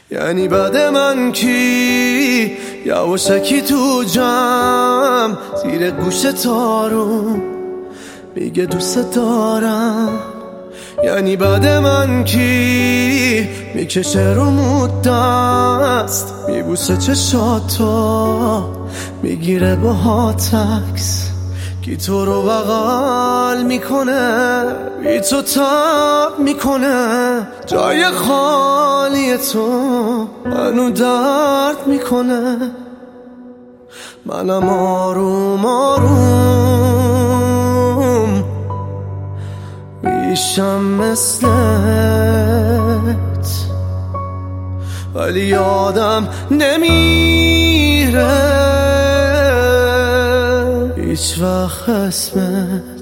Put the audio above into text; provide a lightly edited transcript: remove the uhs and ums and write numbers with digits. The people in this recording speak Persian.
یعنی بعد من کی یواشکی تو جمع زیر گوش تارو میگه دوست دارم. یعنی بعد من کی میکشه رو مدست میبوسه چشاتو میگیره با تکس کی تو رو بغل میکنه بی تو تب میکنه جای خالی تو منو درد میکنه. منم آروم آروم میشم مثلت ولی یادم نمیره هیچ وقت اسمت.